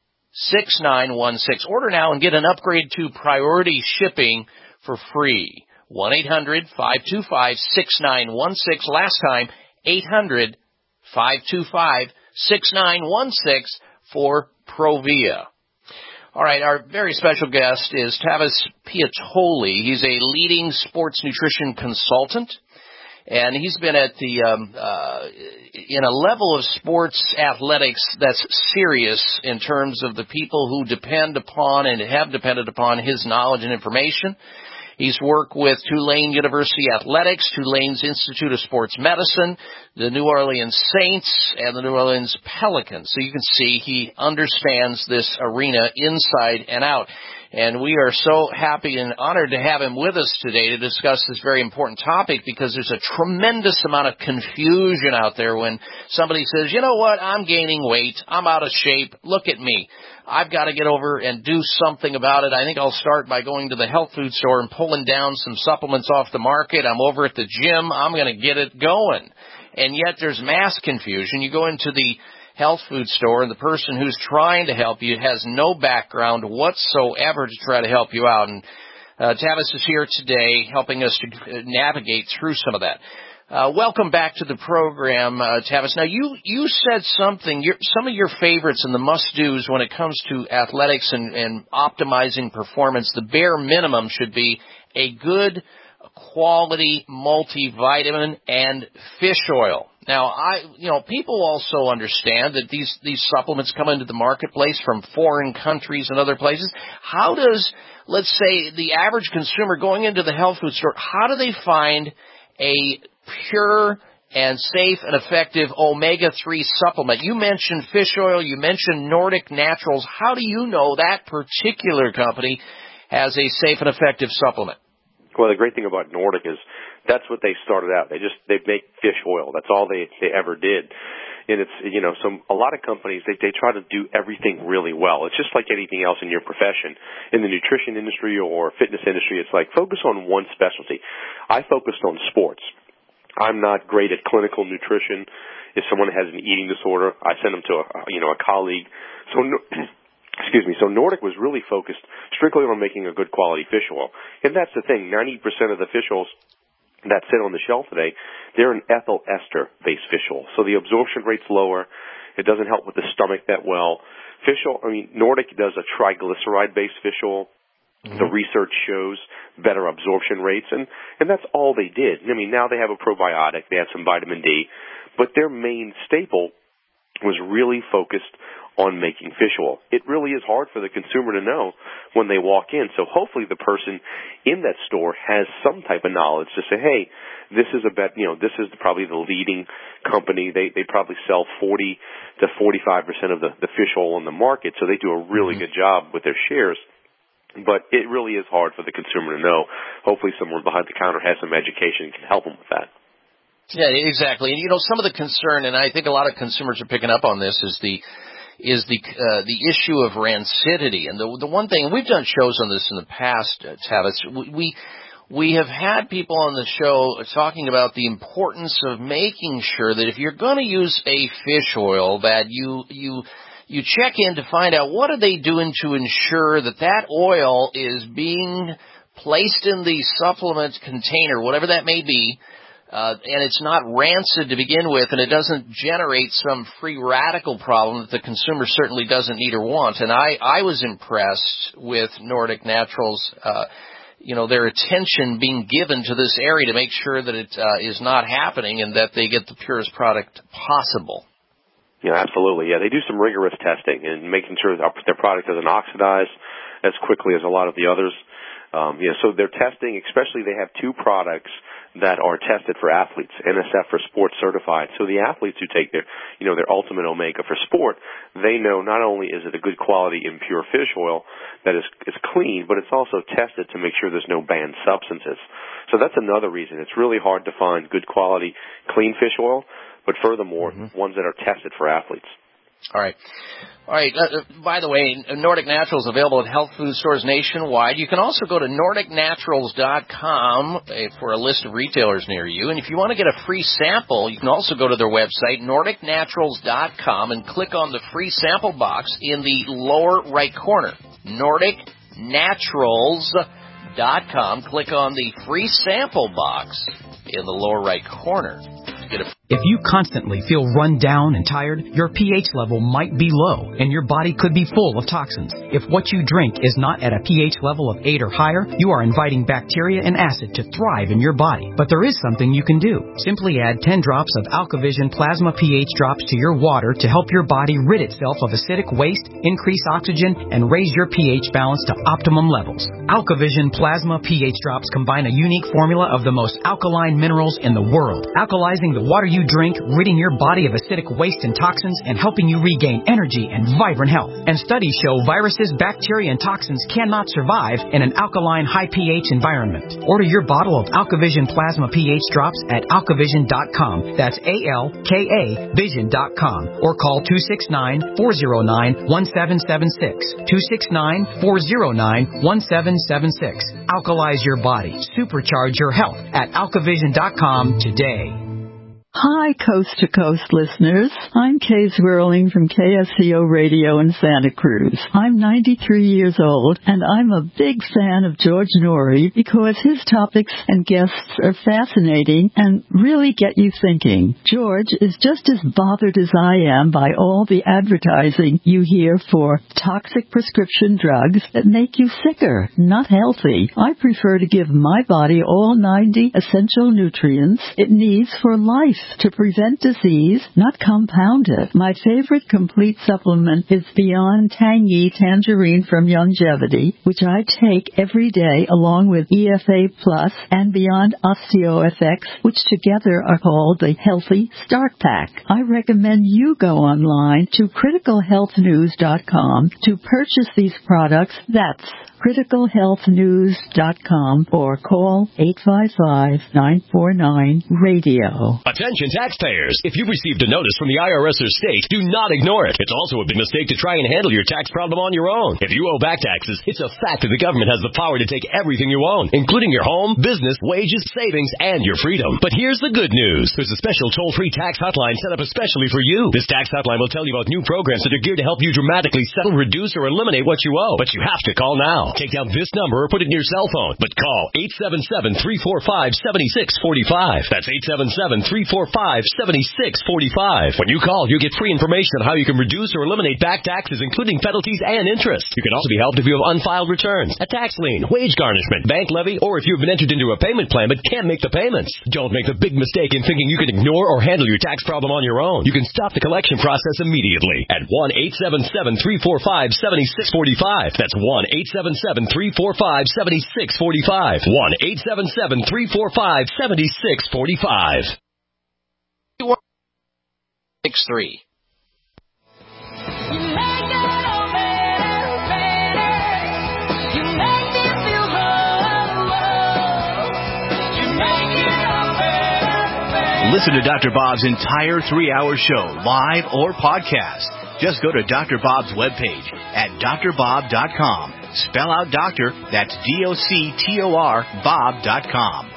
six nine one six. Order now and get an upgrade to priority shipping for free. one eight hundred, five two five, six nine one six. Last time, eight hundred, five two five, six nine one six for Provia. All right, our very special guest is Tavis Piatoli. He's a leading sports nutrition consultant. And he's been at the um, uh, in a level of sports athletics that's serious in terms of the people who depend upon and have depended upon his knowledge and information. He's worked with Tulane University Athletics, Tulane's Institute of Sports Medicine, the New Orleans Saints, and the New Orleans Pelicans. So you can see he understands this arena inside and out. And we are so happy and honored to have him with us today to discuss this very important topic because there's a tremendous amount of confusion out there when somebody says, you know what, I'm gaining weight, I'm out of shape, look at me. I've got to get over and do something about it. I think I'll start by going to the health food store and pulling down some supplements off the market. I'm over at the gym. I'm going to get it going. And yet there's mass confusion. You go into the health food store and the person who's trying to help you has no background whatsoever to try to help you out. And uh, Tavis is here today helping us to navigate through some of that. Uh, welcome back to the program, uh, Tavis. Now, you, you said something, your, some of your favorites and the must-dos when it comes to athletics and, and optimizing performance, the bare minimum should be a good quality multivitamin and fish oil. Now, I, you know, people also understand that these, these supplements come into the marketplace from foreign countries and other places. How does, let's say, the average consumer going into the health food store, how do they find a pure and safe and effective omega three supplement? You mentioned fish oil, you mentioned Nordic Naturals. How do you know that particular company has a safe and effective supplement? Well, the great thing about Nordic is that's what they started out. They just, they make fish oil. That's all they, they ever did. And it's, you know, some, a lot of companies, they, they try to do everything really well. It's just like anything else in your profession. In the nutrition industry or fitness industry, it's like focus on one specialty. I focused on sports. I'm not great at clinical nutrition. If someone has an eating disorder, I send them to a, you know, a colleague. So, excuse me, so Nordic was really focused strictly on making a good quality fish oil. And that's the thing, ninety percent of the fish oils that sit on the shelf today, they're an ethyl ester-based fish oil. So the absorption rate's lower. It doesn't help with the stomach that well. Fish oil, I mean, Nordic does a triglyceride-based fish oil. Mm-hmm. The research shows better absorption rates, and, and that's all they did. I mean, now they have a probiotic, they have some vitamin D, but their main staple was really focused on making fish oil. It really is hard for the consumer to know when they walk in. So hopefully the person in that store has some type of knowledge to say, hey, this is a bet, you know, this is probably the leading company. They they probably sell forty to forty-five percent of the, the fish oil in the market, so they do a really mm-hmm. good job with their shares. But it really is hard for the consumer to know. Hopefully someone behind the counter has some education and can help them with that. Yeah, exactly. And, you know, some of the concern, and I think a lot of consumers are picking up on this, is the is the uh, the issue of rancidity. And the the one thing, and we've done shows on this in the past, uh, Tavis, we, we we have had people on the show talking about the importance of making sure that if you're going to use a fish oil, that you you you check in to find out what are they doing to ensure that that oil is being placed in the supplement container, whatever that may be, uh, and it's not rancid to begin with, and it doesn't generate some free radical problem that the consumer certainly doesn't need or want. And I, I was impressed with Nordic Naturals, uh, you know, their attention being given to this area to make sure that it uh, is not happening and that they get the purest product possible. Yeah, absolutely. Yeah, they do some rigorous testing and making sure that their product doesn't oxidize as quickly as a lot of the others. Um, yeah, so they're testing, especially they have two products that are tested for athletes, N S F for Sport certified. So the athletes who take their, you know, their Ultimate Omega for Sport, they know not only is it a good quality impure fish oil that is, is clean, but it's also tested to make sure there's no banned substances. So that's another reason. It's really hard to find good quality clean fish oil, but furthermore, mm-hmm. ones that are tested for athletes. All right. All right. Uh, by the way, Nordic Naturals available at health food stores nationwide. You can also go to nordic naturals dot com for a list of retailers near you. And if you want to get a free sample, you can also go to their website, nordic naturals dot com, and click on the free sample box in the lower right corner. nordic naturals dot com. Click on the free sample box in the lower right corner. Get a If you constantly feel run down and tired, your pH level might be low, and your body could be full of toxins. If what you drink is not at a pH level of eight or higher, you are inviting bacteria and acid to thrive in your body. But there is something you can do. Simply add ten drops of AlkaVision Plasma pH drops to your water to help your body rid itself of acidic waste, increase oxygen, and raise your pH balance to optimum levels. AlkaVision Plasma pH drops combine a unique formula of the most alkaline minerals in the world, alkalizing the water you drink, ridding your body of acidic waste and toxins, and helping you regain energy and vibrant health. And studies show viruses, bacteria, and toxins cannot survive in an alkaline, high pH environment. Order your bottle of AlkaVision Plasma pH drops at alkavision dot com. That's A L K A vision dot com. Or call two six nine, four zero nine, one seven seven six. two six nine, four zero nine, one seven seven six. Alkalize your body. Supercharge your health at alkavision dot com today. Hi, Coast to Coast listeners. I'm Kay Zwirling from K S C O Radio in Santa Cruz. I'm ninety-three years old, and I'm a big fan of George Noory because his topics and guests are fascinating and really get you thinking. George is just as bothered as I am by all the advertising you hear for toxic prescription drugs that make you sicker, not healthy. I prefer to give my body all ninety essential nutrients it needs for life, to prevent disease, not compound it. My favorite complete supplement is Beyond Tangy Tangerine from Longevity, which I take every day along with E F A Plus and Beyond OsteoFX, which together are called the Healthy Start Pack. I recommend you go online to critical health news dot com to purchase these products. That's critical health news dot com or call eight five five, nine four nine, radio. Attention taxpayers! If you've received a notice from the I R S or state, do not ignore it. It's also a big mistake to try and handle your tax problem on your own. If you owe back taxes, it's a fact that the government has the power to take everything you own, including your home, business, wages, savings, and your freedom. But here's the good news. There's a special toll-free tax hotline set up especially for you. This tax hotline will tell you about new programs that are geared to help you dramatically settle, reduce, or eliminate what you owe. But you have to call now. Take down this number or put it in your cell phone. But call eight seven seven, three four five, seven six four five. That's eight seven seven, three four four five, seven six four five. When you call, you get free information on how you can reduce or eliminate back taxes, including penalties and interest. You can also be helped if you have unfiled returns, a tax lien, wage garnishment, bank levy, or if you have been entered into a payment plan but can't make the payments. Don't make the big mistake in thinking you can ignore or handle your tax problem on your own. You can stop the collection process immediately at one eight seven seven, three four five, seven six four five. That's one eight seven seven, three four five, seven six four five. one eight seven seven, three four five, seven six four five. six three. Listen to Doctor Bob's entire three-hour show, live or podcast. Just go to Doctor Bob's webpage at D R bob dot com. Spell out doctor, that's D O C T O R, Bob dot com.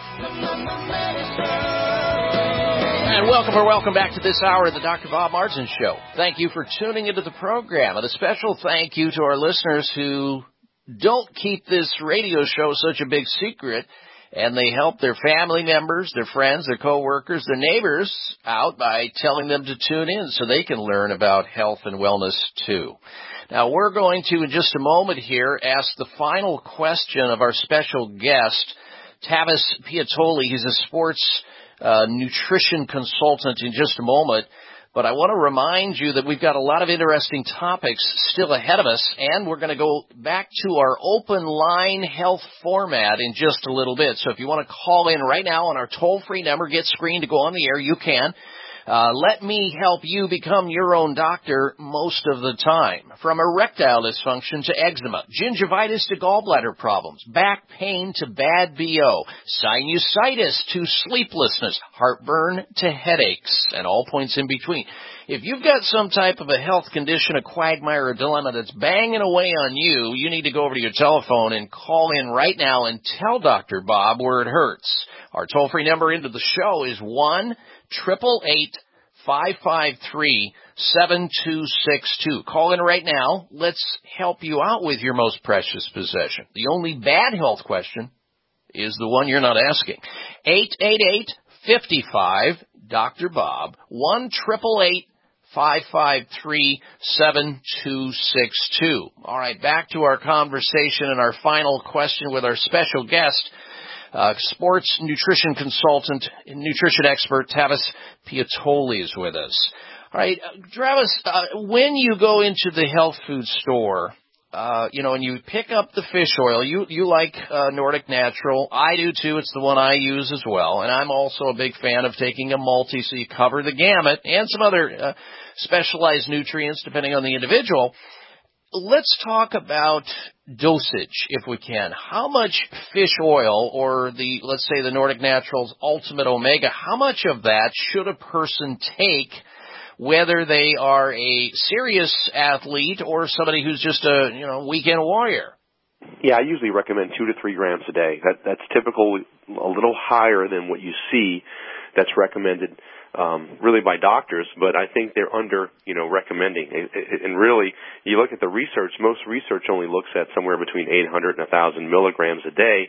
And welcome or welcome back to this hour of the Doctor Bob Martin Show. Thank you for tuning into the program. And a special thank you to our listeners who don't keep this radio show such a big secret, and they help their family members, their friends, their coworkers, their neighbors out by telling them to tune in so they can learn about health and wellness too. Now, we're going to, in just a moment here, ask the final question of our special guest, Tavis Piattoli. He's a sports uh, nutrition consultant in just a moment. But I want to remind you that we've got a lot of interesting topics still ahead of us, and we're going to go back to our open line health format in just a little bit. So if you want to call in right now on our toll-free number, get screened to go on the air, you can. Uh, let me help you become your own doctor most of the time. From erectile dysfunction to eczema, gingivitis to gallbladder problems, back pain to bad B O, sinusitis to sleeplessness, heartburn to headaches, and all points in between. If you've got some type of a health condition, a quagmire, or dilemma that's banging away on you, you need to go over to your telephone and call in right now and tell Doctor Bob where it hurts. Our toll-free number into the show is one eight eight eight, five five three, seven two six two. Call in right now. Let's help you out with your most precious possession. The only bad health question is the one you're not asking. eight eight eight, five five, Doctor Bob, one eight eight eight, five five three, seven two six two. All right, back to our conversation and our final question with our special guest, Uh, sports nutrition consultant and nutrition expert Tavis Piattoli is with us. All right, uh, Travis, uh, when you go into the health food store, uh, you know, and you pick up the fish oil, you you like uh, Nordic Natural. I do too. It's the one I use as well. And I'm also a big fan of taking a multi, so you cover the gamut, and some other uh, specialized nutrients depending on the individual. Let's talk about dosage, if we can. How much fish oil, or the, let's say the Nordic Naturals Ultimate Omega, how much of that should a person take, whether they are a serious athlete or somebody who's just a, you know, weekend warrior? Yeah, I usually recommend two to three grams a day. That, that's typical, a little higher than what you see that's recommended Um, really by doctors, but I think they're under, you know, recommending. And really, you look at the research, most research only looks at somewhere between eight hundred and one thousand milligrams a day.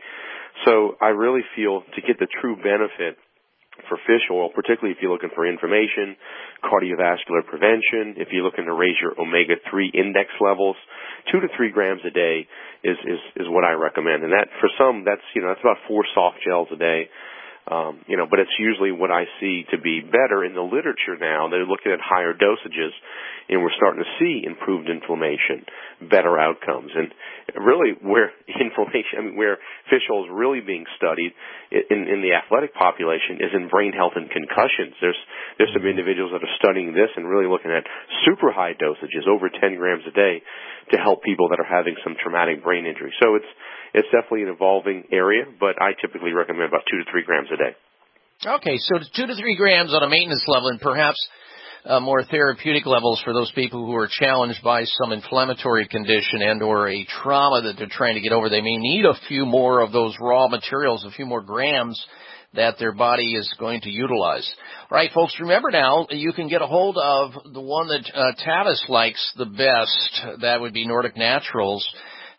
So I really feel to get the true benefit for fish oil, particularly if you're looking for inflammation, cardiovascular prevention, if you're looking to raise your omega three index levels, two to three grams a day is, is, is what I recommend. And that, for some, that's, you know, that's about four soft gels a day. Um, you know, but it's usually what I see to be better in the literature now. They're looking at higher dosages, and we're starting to see improved inflammation, better outcomes. And really where inflammation, I mean, where fish oil is really being studied in, in the athletic population is in brain health and concussions. There's, there's some individuals that are studying this and really looking at super high dosages, over ten grams a day, to help people that are having some traumatic brain injury. So it's, It's definitely an evolving area, but I typically recommend about two to three grams a day. Okay, so two to three grams on a maintenance level, and perhaps uh, more therapeutic levels for those people who are challenged by some inflammatory condition and or a trauma that they're trying to get over. They may need a few more of those raw materials, a few more grams that their body is going to utilize. All right, folks, remember now, you can get a hold of the one that uh, Tavis likes the best. That would be Nordic Naturals.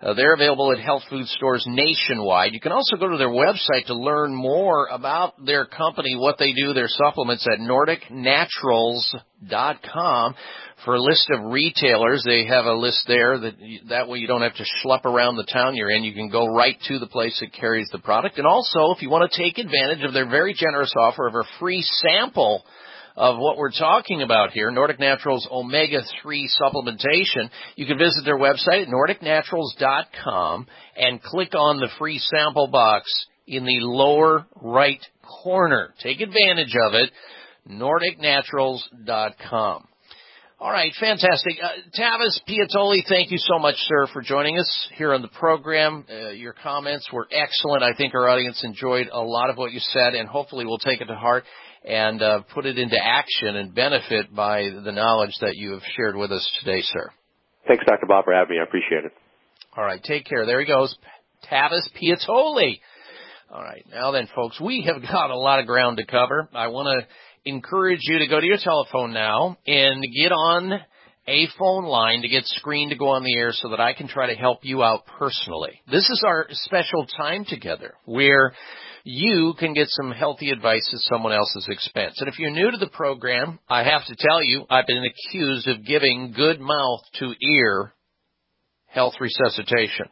Uh, they're available at health food stores nationwide. You can also go to their website to learn more about their company, what they do, their supplements at nordic naturals dot com. For a list of retailers, they have a list there. That that way you don't have to schlep around the town you're in. You can go right to the place that carries the product. And also, if you want to take advantage of their very generous offer of a free sample of what we're talking about here, Nordic Naturals omega three supplementation, you can visit their website at nordic naturals dot com and click on the free sample box in the lower right corner. Take advantage of it, nordic naturals dot com. All right, fantastic. Uh, Tavis Piattoli, thank you so much, sir, for joining us here on the program. Uh, your comments were excellent. I think our audience enjoyed a lot of what you said, and hopefully we'll take it to heart and uh, put it into action and benefit by the knowledge that you have shared with us today, sir. Thanks, Doctor Bob, for having me. I appreciate it. All right, take care. There he goes, Tavis Piattoli. All right, now then, folks, we have got a lot of ground to cover. I want to encourage you to go to your telephone now and get on a phone line to get screened to go on the air so that I can try to help you out personally. This is our special time together where you can get some healthy advice at someone else's expense. And if you're new to the program, I have to tell you, I've been accused of giving good mouth to ear health resuscitation.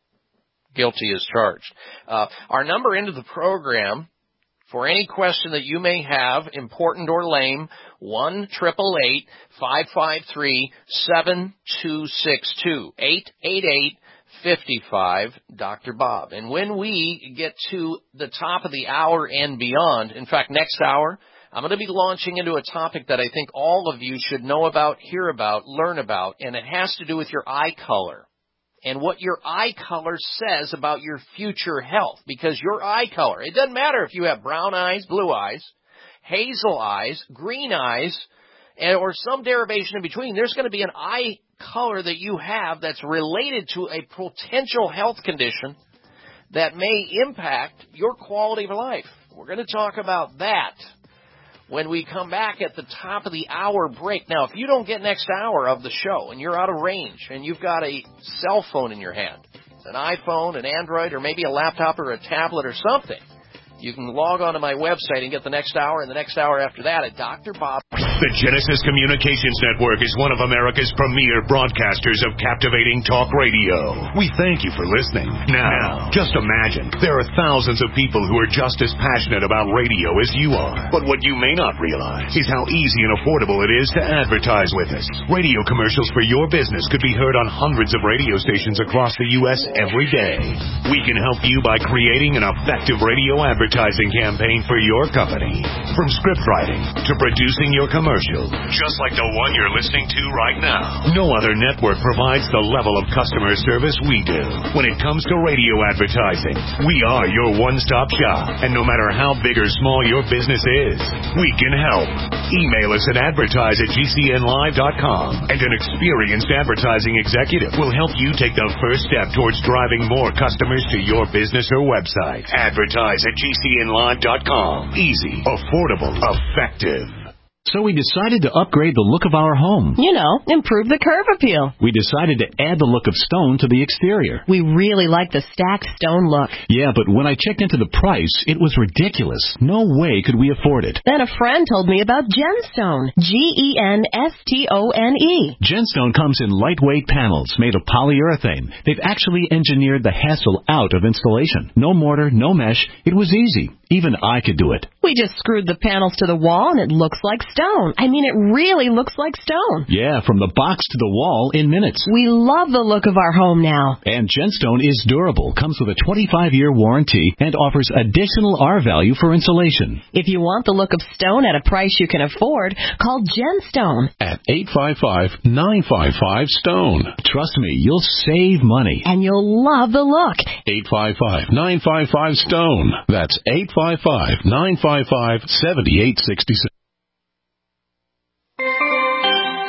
Guilty as charged. Uh, our number into the program for any question that you may have, important or lame, one eight eight eight, five five three, seven two six two, eight eight eight, five five, Doctor Bob. And when we get to the top of the hour and beyond, in fact, next hour, I'm going to be launching into a topic that I think all of you should know about, hear about, learn about, and it has to do with your eye color and what your eye color says about your future health. Because your eye color, it doesn't matter if you have brown eyes, blue eyes, hazel eyes, green eyes, and or some derivation in between. There's going to be an eye color that you have that's related to a potential health condition that may impact your quality of life. We're going to talk about that when we come back at the top of the hour break. Now, if you don't get next hour of the show and you're out of range and you've got a cell phone in your hand, an iPhone, an Android, or maybe a laptop or a tablet or something, you can log on to my website and get the next hour and the next hour after that at Doctor Bob. The Genesis Communications Network is one of America's premier broadcasters of captivating talk radio. We thank you for listening. Now, just imagine, there are thousands of people who are just as passionate about radio as you are. But what you may not realize is how easy and affordable it is to advertise with us. Radio commercials for your business could be heard on hundreds of radio stations across the U S every day. We can help you by creating an effective radio advertising campaign for your company. From script writing to producing your commercial, just like the one you're listening to right now. No other network provides the level of customer service we do. When it comes to radio advertising, we are your one-stop shop. And no matter how big or small your business is, we can help. Email us at advertise at g c n live dot com, and an experienced advertising executive will help you take the first step towards driving more customers to your business or website. Advertise at g c n live dot com. Easy, affordable, effective. So we decided to upgrade the look of our home. You know, improve the curb appeal. We decided to add the look of stone to the exterior. We really like the stacked stone look. Yeah, but when I checked into the price, it was ridiculous. No way could we afford it. Then a friend told me about Genstone. G E N S T O N E. Genstone comes in lightweight panels made of polyurethane. They've actually engineered the hassle out of installation. No mortar, no mesh. It was easy. Even I could do it. We just screwed the panels to the wall and it looks like stone. I mean, it really looks like stone. Yeah, from the box to the wall in minutes. We love the look of our home now. And Genstone is durable, comes with a twenty-five year warranty, and offers additional R value for insulation. If you want the look of stone at a price you can afford, call Genstone at eight five five, nine five five, STONE. Trust me, you'll save money. And you'll love the look. eight five five, nine five five, STONE. That's eight five five, nine five five, seven eight six six.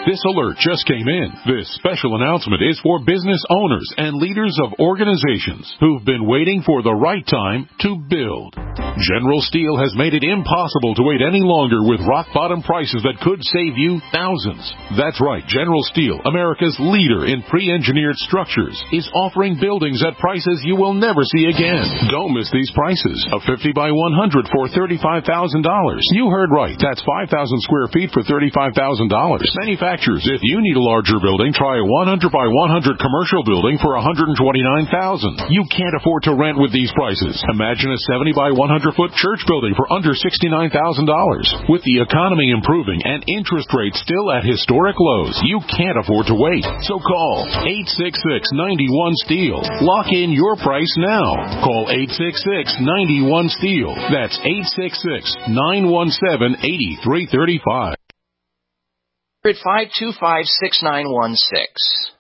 This alert just came in. This special announcement is for business owners and leaders of organizations who've been waiting for the right time to build. General Steel has made it impossible to wait any longer with rock-bottom prices that could save you thousands. That's right. General Steel, America's leader in pre-engineered structures, is offering buildings at prices you will never see again. Don't miss these prices. A fifty by one hundred for thirty-five thousand dollars. You heard right. That's five thousand square feet for thirty-five thousand dollars. Manufactured. If you need a larger building, try a one hundred by one hundred commercial building for one hundred twenty-nine thousand dollars. You can't afford to rent with these prices. Imagine a seventy by one hundred foot church building for under sixty-nine thousand dollars. With the economy improving and interest rates still at historic lows, you can't afford to wait. So call eight six six, nine one, STEEL. Lock in your price now. Call eight six six, nine one, STEEL. That's eight six six, nine one seven, eight three three five. At five two five, six nine one six.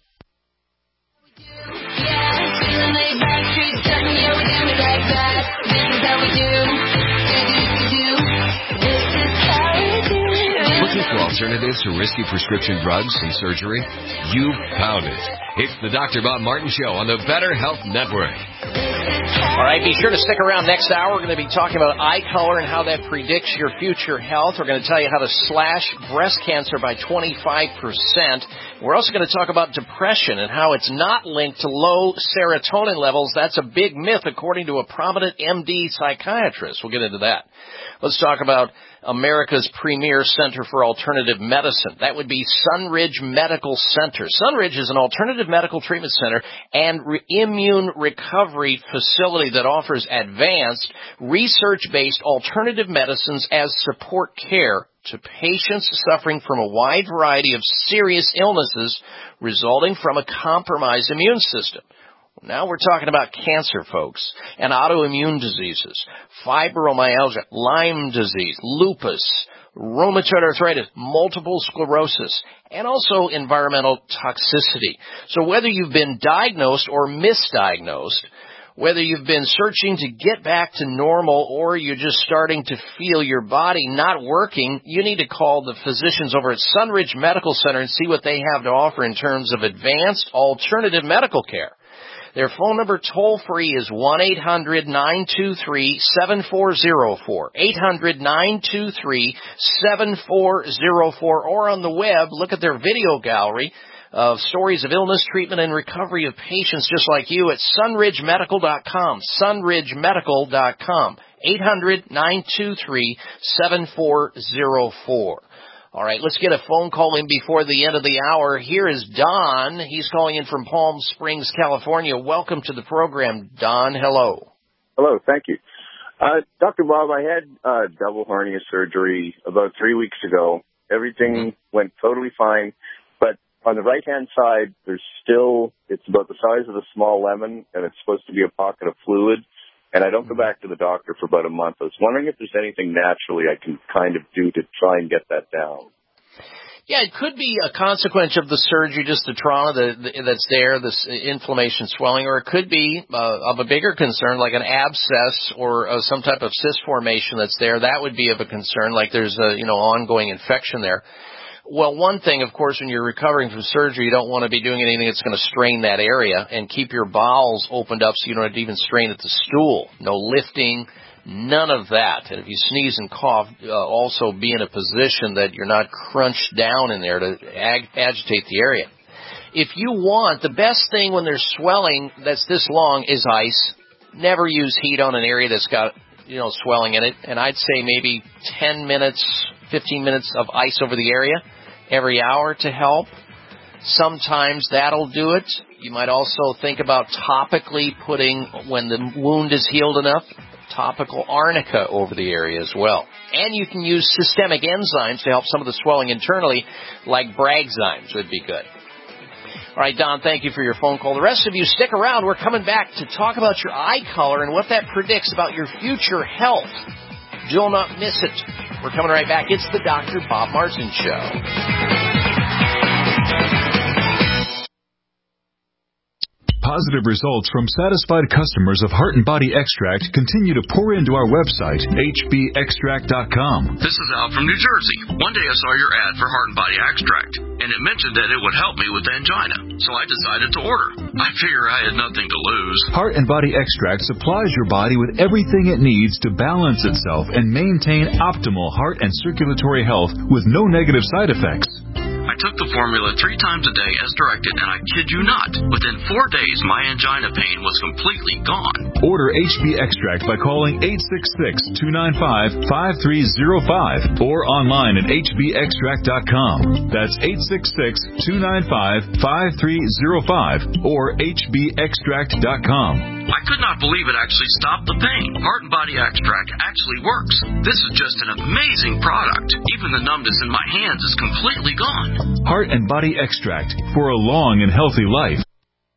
Looking for alternatives to risky prescription drugs and surgery? You've found it. It's the Doctor Bob Martin Show on the Better Health Network. All right, be sure to stick around. Next hour, we're going to be talking about eye color and how that predicts your future health. We're going to tell you how to slash breast cancer by twenty-five percent. We're also going to talk about depression and how it's not linked to low serotonin levels. That's a big myth, according to a prominent M D psychiatrist. We'll get into that. Let's talk about America's premier center for alternative medicine. That would be Sunridge Medical Center. Sunridge is an alternative medical treatment center and re- immune recovery facility that offers advanced, research-based alternative medicines as support care to patients suffering from a wide variety of serious illnesses resulting from a compromised immune system. Now we're talking about cancer, folks, and autoimmune diseases, fibromyalgia, Lyme disease, lupus, rheumatoid arthritis, multiple sclerosis, and also environmental toxicity. So whether you've been diagnosed or misdiagnosed, whether you've been searching to get back to normal or you're just starting to feel your body not working, you need to call the physicians over at Sunridge Medical Center and see what they have to offer in terms of advanced alternative medical care. Their phone number toll-free is one eight hundred, nine two three, seven four zero four, eight hundred, nine two three, seven four zero four, or on the web, look at their video gallery of stories of illness, treatment, and recovery of patients just like you at sunridge medical dot com, sunridge medical dot com, eight hundred, nine two three, seven four zero four. All right, let's get a phone call in before the end of the hour. Here is Don. He's calling in from Palm Springs, California. Welcome to the program, Don. Hello. Hello, thank you. Uh, Doctor Bob, I had uh, double hernia surgery about three weeks ago. Everything mm-hmm. went totally fine, but on the right-hand side, there's still, it's about the size of a small lemon, and it's supposed to be a pocket of fluid. And I don't go back to the doctor for about a month. I was wondering if there's anything naturally I can kind of do to try and get that down. Yeah, it could be a consequence of the surgery, just the trauma that, that's there, this inflammation, swelling, or it could be uh, of a bigger concern, like an abscess or uh, some type of cyst formation that's there. That would be of a concern, like there's a, you know, ongoing infection there. Well, one thing, of course, when you're recovering from surgery, you don't want to be doing anything that's going to strain that area, and keep your bowels opened up so you don't have to even strain at the stool. No lifting, none of that. And if you sneeze and cough, uh, also be in a position that you're not crunched down in there to ag- agitate the area. If you want, the best thing when there's swelling that's this long is ice. Never use heat on an area that's got, you know, swelling in it. And I'd say maybe ten minutes, fifteen minutes of ice over the area every hour to help. Sometimes that'll do it. You might also think about topically putting, when the wound is healed enough, topical arnica over the area as well. And you can use systemic enzymes to help some of the swelling internally, like Bragzymes would be good. All right, Don, thank you for your phone call. The rest of you, stick around. We're coming back to talk about your eye color and what that predicts about your future health. Do not miss it. We're coming right back. It's the Doctor Bob Martin Show. Positive results from satisfied customers of Heart and Body Extract continue to pour into our website, H B extract dot com. This is Al from New Jersey. One day I saw your ad for Heart and Body Extract, and it mentioned that it would help me with angina, so I decided to order. I figure I had nothing to lose. Heart and Body Extract supplies your body with everything it needs to balance itself and maintain optimal heart and circulatory health with no negative side effects. I took the formula three times a day as directed, and I kid you not, within four days my angina pain was completely gone. Order H B Extract by calling eight six six, two nine five, five three zero five or online at H B extract dot com. That's eight six six, two nine five, five three zero five or H B extract dot com. I could not believe it actually stopped the pain. Heart and Body Extract actually works. This is just an amazing product. Even the numbness in my hands is completely gone. Heart and Body Extract for a long and healthy life.